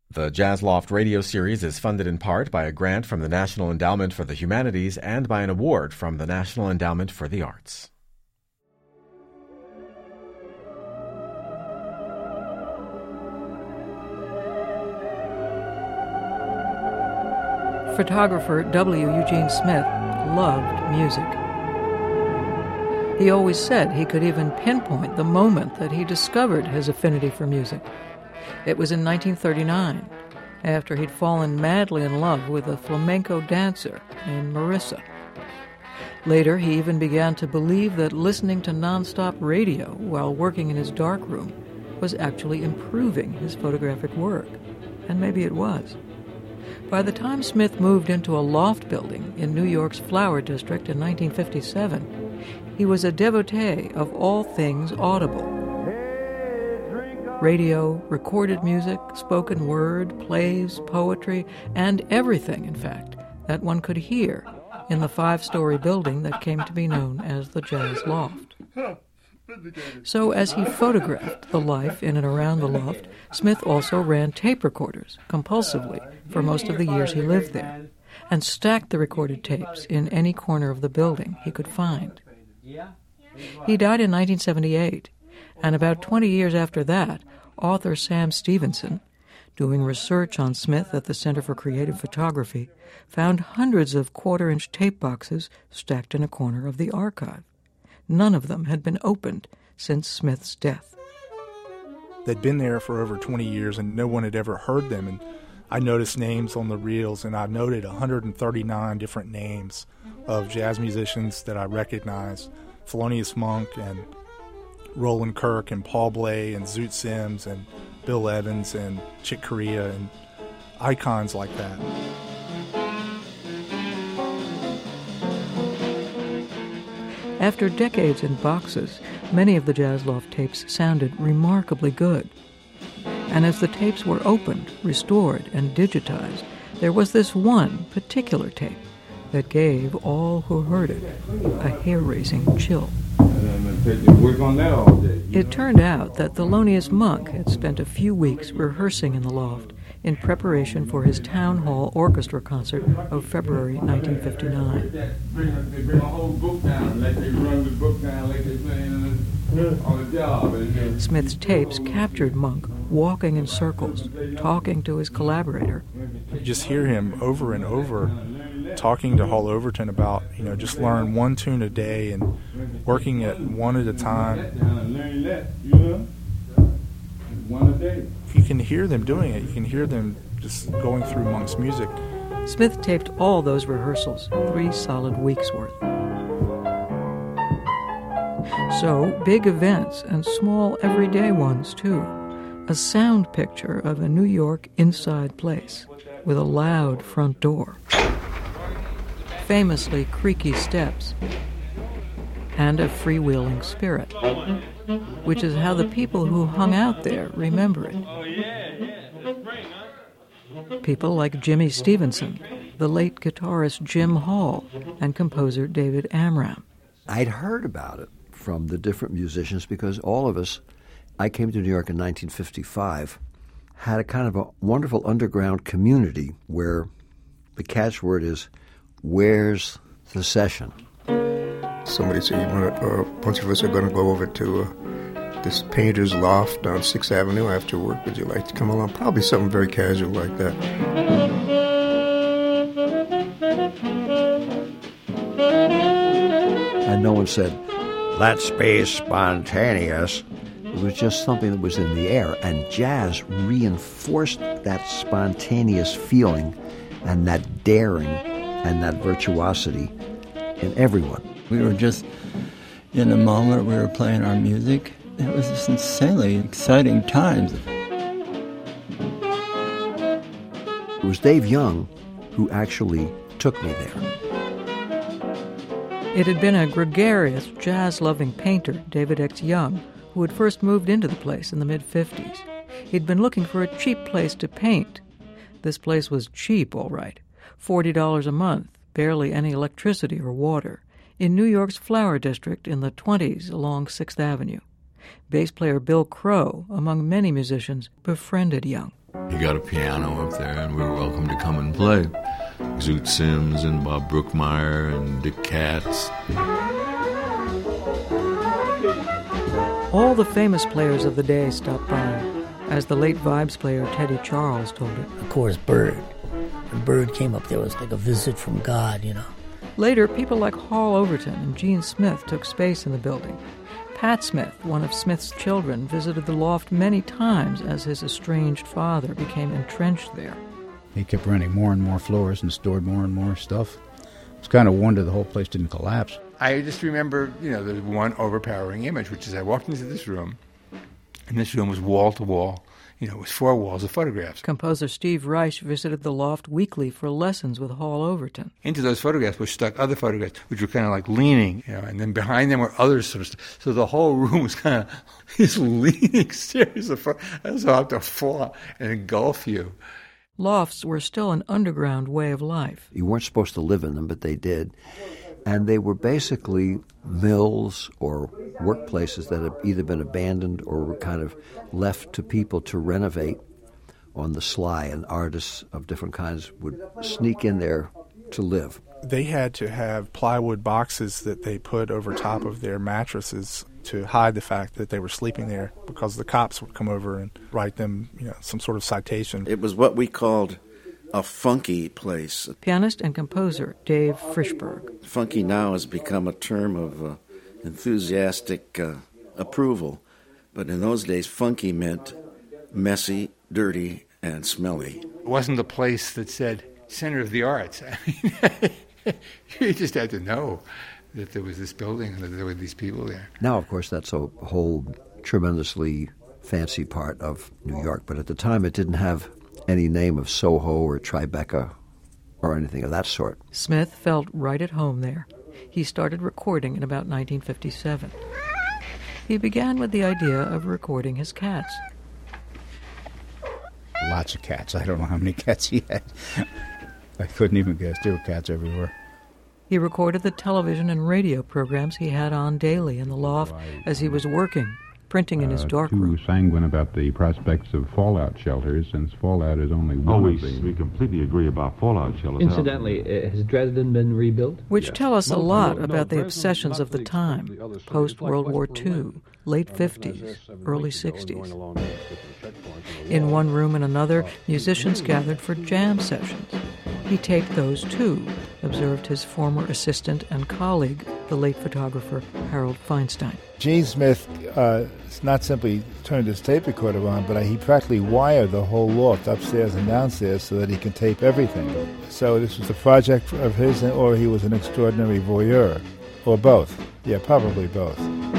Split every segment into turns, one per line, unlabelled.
The Jazz Loft radio series is funded in part by a grant from the National Endowment for the Humanities and by an award from the National Endowment for the Arts.
Photographer W. Eugene Smith loved music. He always said he could even pinpoint the moment that he discovered his affinity for music. It was in 1939, after he'd fallen madly in love with a flamenco dancer named Marissa. Later, he even began to believe that listening to nonstop radio while working in his darkroom was actually improving his photographic work. And maybe it was. By the time Smith moved into a loft building in New York's Flower District in 1957, he was a devotee of all things audible. Radio, recorded music, spoken word, plays, poetry, and everything, in fact, that one could hear in the 5-story building that came to be known as the Jazz Loft. So as he photographed the life in and around the loft, Smith also ran tape recorders compulsively for most of the years he lived there, and stacked the recorded tapes in any corner of the building he could find. He died in 1978, and about 20 years after that, author Sam Stevenson, doing research on Smith at the Center for Creative Photography, found hundreds of quarter-inch tape boxes stacked in a corner of the archive. None of them had been opened since Smith's death.
They'd been there for over 20 years and no one had ever heard them. And I noticed names on the reels, and I noted 139 different names of jazz musicians that I recognized. Thelonious Monk and Roland Kirk and Paul Bley and Zoot Sims and Bill Evans and Chick Corea and icons like that.
After decades in boxes, many of the Jazz Loft tapes sounded remarkably good. And as the tapes were opened, restored, and digitized, there was this one particular tape that gave all who heard it a hair-raising chill. It turned out that Thelonious Monk had spent a few weeks rehearsing in the loft in preparation for his town hall orchestra concert of February 1959. Smith's tapes captured Monk walking in circles, talking to his collaborator.
You just hear him over and over talking to Hall Overton about, just learn one tune a day and working it one at a time. You can hear them doing it. You can hear them just going through Monk's music.
Smith taped all those rehearsals, 3 solid weeks' worth. So, big events and small everyday ones, too. A sound picture of a New York inside place with a loud front door, famously creaky steps, and a freewheeling spirit, which is how the people who hung out there remember it. People like Jimmy Stevenson, the late guitarist Jim Hall, and composer David Amram.
I'd heard about it from the different musicians because all of us, I came to New York in 1955, had a kind of a wonderful underground community where the catchword is, "Where's the session?"
Somebody said, a bunch of us are going to go over to this painter's loft on 6th Avenue after work. Would you like to come along? Probably something very casual like that.
And no one said, "Let's be spontaneous." It was just something that was in the air, and jazz reinforced that spontaneous feeling and that daring and that virtuosity in everyone.
We were just in a moment, we were playing our music. It was just insanely exciting times.
It was Dave Young who actually took me there.
It had been a gregarious, jazz-loving painter, David X. Young, who had first moved into the place in the mid-'50s. He'd been looking for a cheap place to paint. This place was cheap, all right, $40 a month, barely any electricity or water, in New York's Flower District in the 20s along 6th Avenue. Bass player Bill Crow, among many musicians, befriended Young.
He got a piano up there, and we were welcome to come and play. Zoot Sims and Bob Brookmeyer and Dick Katz.
All the famous players of the day stopped by, as the late Vibes player Teddy Charles told it.
Of course, Bird. When Bird came up there, it was like a visit from God, you know.
Later, people like Hall Overton and Gene Smith took space in the building. Pat Smith, one of Smith's children, visited the loft many times as his estranged father became entrenched there.
He kept renting more and more floors and stored more and more stuff. It's kind of a wonder the whole place didn't collapse.
I just remember, the one overpowering image, which is I walked into this room, and this room was wall to wall. It was 4 walls of photographs.
Composer Steve Reich visited the loft weekly for lessons with Hall Overton.
Into those photographs were stuck other photographs, which were kind of like leaning, and then behind them were others sort of stuff. So the whole room was kind of this leaning series of photographs. I was about to fall and engulf you.
Lofts were still an underground way of life.
You weren't supposed to live in them, but they did. And they were basically mills or workplaces that had either been abandoned or were kind of left to people to renovate on the sly, and artists of different kinds would sneak in there to live.
They had to have plywood boxes that they put over top of their mattresses to hide the fact that they were sleeping there, because the cops would come over and write them, some sort of citation.
It was what we called a funky place.
Pianist and composer Dave Frischberg.
Funky now has become a term of enthusiastic approval, but in those days funky meant messy, dirty, and smelly.
It wasn't a place that said Center of the Arts. I mean, you just had to know that there was this building and that there were these people there.
Now, of course, that's a whole tremendously fancy part of New York, but at the time it didn't have any name of Soho or Tribeca or anything of that sort.
Smith felt right at home there. He started recording in about 1957. He began with the idea of recording his cats.
Lots of cats. I don't know how many cats he had. I couldn't even guess. There were cats everywhere.
He recorded the television and radio programs he had on daily in the loft as he was working, printing in his darkroom.
Too sanguine about the prospects of fallout shelters, since fallout is only one of the...
We completely agree about fallout shelters.
Incidentally, has Dresden been rebuilt?
Which tell us a lot about the obsessions of the time, post-World War II, late 50s, early 60s. In one room and another, musicians gathered for jam sessions. He taped those too, observed his former assistant and colleague, the late photographer Harold Feinstein.
Gene Smith not simply turned his tape recorder on, but he practically wired the whole loft upstairs and downstairs so that he could tape everything. So this was a project of his, or he was an extraordinary voyeur, or both. Yeah, probably both.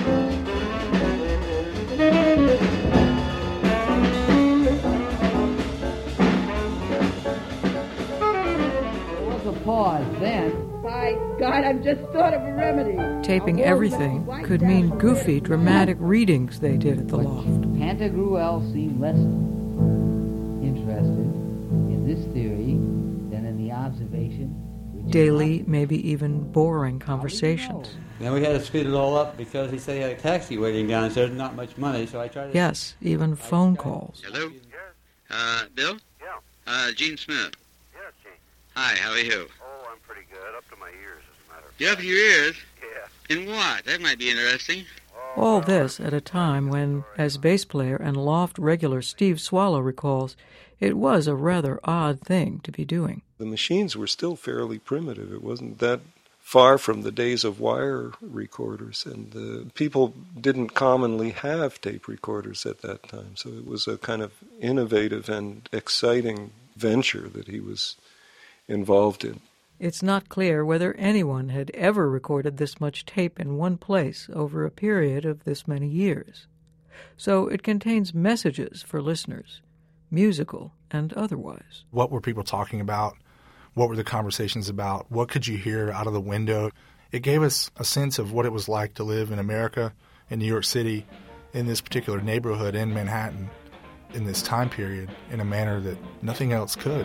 Pause then. By God, I've just thought of a remedy.
Taping everything could mean goofy, dramatic readings they did at the loft.
Pantagruel seemed less interested in this theory than in the observation.
Daily, maybe even boring conversations.
Then we had to speed it all up because he said he had a taxi waiting downstairs, not much money, so I tried to...
Yes, even phone calls.
Hello? Bill? Yeah. Gene Smith.
Yes, Gene.
Hi, how are you?
Oh, I'm pretty good. Up to my ears, as a matter of fact.
You up to your ears?
Yeah.
In what? That might be interesting.
All this at a time when, as bass player and loft regular Steve Swallow recalls, it was a rather odd thing to be doing.
The machines were still fairly primitive. It wasn't that far from the days of wire recorders, and people didn't commonly have tape recorders at that time, so it was a kind of innovative and exciting venture that he was involved in.
It's not clear whether anyone had ever recorded this much tape in one place over a period of this many years. So it contains messages for listeners, musical and otherwise.
What were people talking about? What were the conversations about? What could you hear out of the window? It gave us a sense of what it was like to live in America, in New York City, in this particular neighborhood in Manhattan, in this time period, in a manner that nothing else could.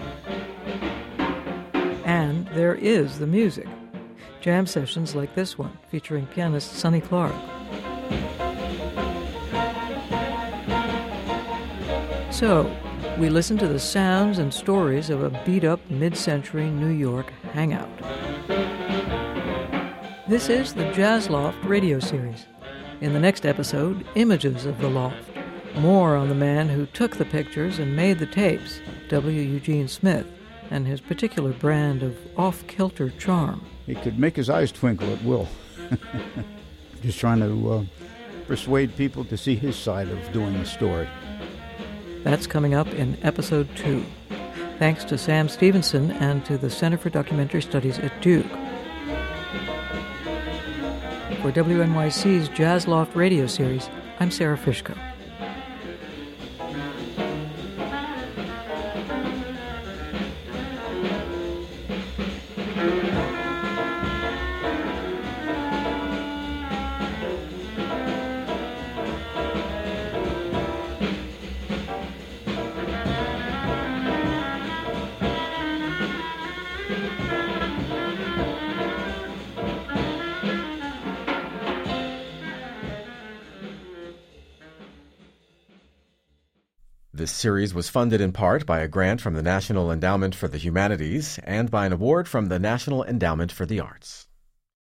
And there is the music. Jam sessions like this one, featuring pianist Sonny Clark. So, we listen to the sounds and stories of a beat-up mid-century New York hangout. This is the Jazz Loft radio series. In the next episode, images of the loft. More on the man who took the pictures and made the tapes, W. Eugene Smith, and his particular brand of off-kilter charm.
He could make his eyes twinkle at will. Just trying to persuade people to see his side of doing the story.
That's coming up in Episode 2. Thanks to Sam Stevenson and to the Center for Documentary Studies at Duke. For WNYC's Jazz Loft radio series, I'm Sarah Fishko.
This series was funded in part by a grant from the National Endowment for the Humanities and by an award from the National Endowment for the Arts.